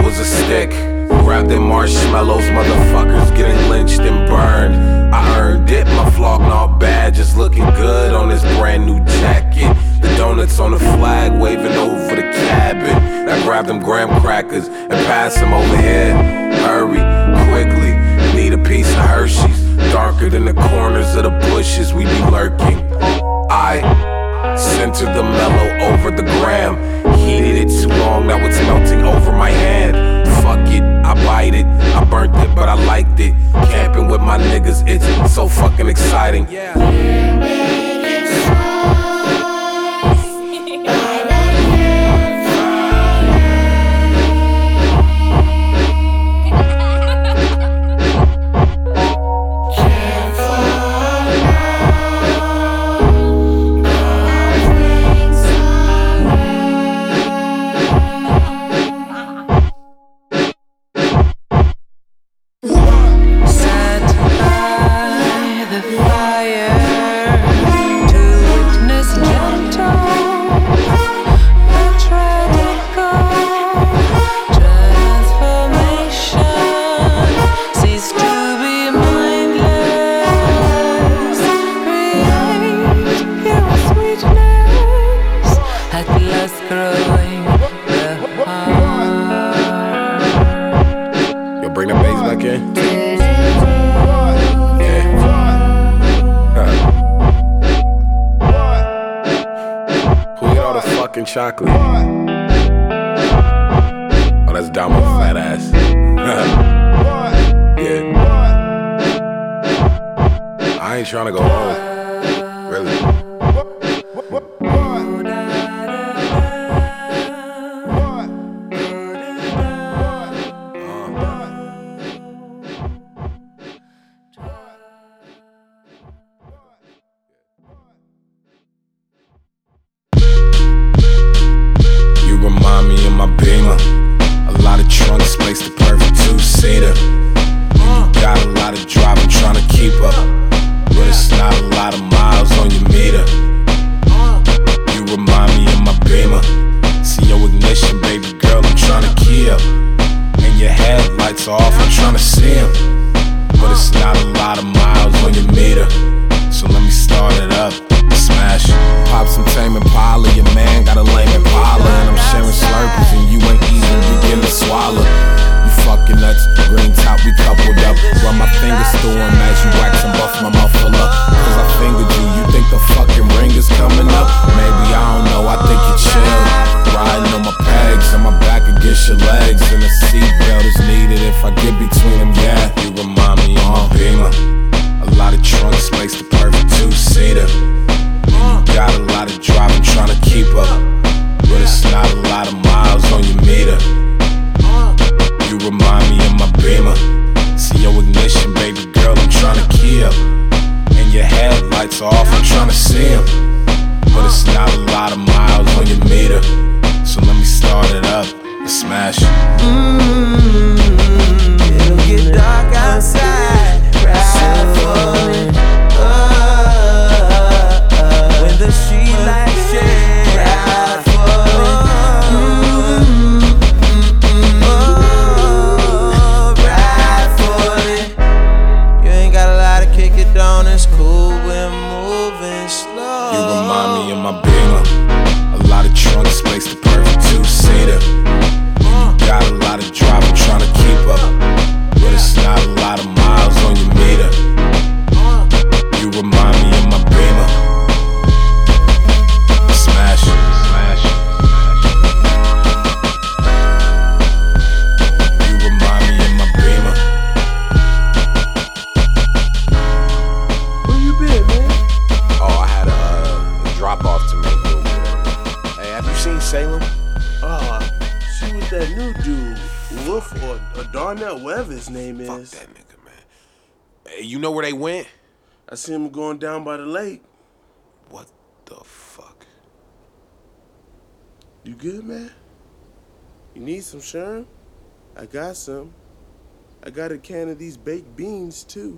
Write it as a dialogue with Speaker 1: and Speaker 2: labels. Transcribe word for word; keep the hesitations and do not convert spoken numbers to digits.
Speaker 1: was a stick. Grab them marshmallows, motherfuckers getting lynched and burned. I earned it, my Flognaw badge is looking good on this brand new jacket. The donuts on the flag waving over the cabin. I grab them graham crackers and pass them over here. Hurry, quickly, need a piece of Hershey's. Darker than the corners of the bushes we be lurking. I centered the mellow over the gram. Heated it too long, now it's melting over my hand. Fuck it, I bite it, I burnt it but I liked it. Camping with my niggas, it's so fucking exciting. Bring the bass back in. Yeah. Huh. Who ate all the fucking chocolate? Oh, that's Damo fat ass. Yeah. I ain't trying to go home. Really. My Beamer, a lot of trunk space, the perfect two-seater. You got a lot of driving, trying to keep up, but it's not a lot of miles on your meter. You remind me of my Beamer. See your ignition, baby girl, I'm trying to key up, and your headlights are off, I'm trying to see them, but it's not a lot of miles on your meter. So let me start it up. Smash. Pop some Tame Impala, your man got a lame Impala, and I'm sharing Slurpees and you ain't even begin to swallow. You fucking nuts, green top, we coupled up. Run my fingers through them as you wax and buff my muffler. Cause I fingered you, you think the fucking ring is coming up? Maybe, I don't know, I think you're chill. Riding on my pegs and my back against your legs, and a seatbelt is needed if I get between them, yeah. You remind me of my Beamer. A lot of trunk space, the perfect two-seater. You got a lot of driving, trying to keep up, but it's not a lot of miles on your meter. You remind me of my Beamer. See your ignition, baby girl, I'm trying to key up, and your headlights are off, I'm trying to see them, but it's not a lot of miles on your meter. So let me start it up and smash.
Speaker 2: Mm-hmm. It'll get dark outside, ride for it. The street lights shine, ride for it. Mm-hmm. Mm-hmm. Oh, ride for it. You ain't got a lot to kick it down, it's cool, we're moving slow.
Speaker 1: You remind me of my Beamer. A lot of trunk space, the perfect two-seater. You got a lot of driving, trying to keep up, but it's not a lot of miles on your meter. You remind me of my Beamer. Smash, smash. You remind me of my Beamer.
Speaker 2: Where you been, man?
Speaker 1: Oh, I had a, uh, a drop off to make over there. Hey, have you seen Salem?
Speaker 2: Uh, she with that new dude, Wolf or, or Darnell, whatever his name is.
Speaker 1: Fuck that nigga, man. Hey, you know where they went?
Speaker 2: I see him going down by the lake.
Speaker 1: What the fuck?
Speaker 2: You good, man? You need some Sherm? I got some. I got a can of these baked beans, too.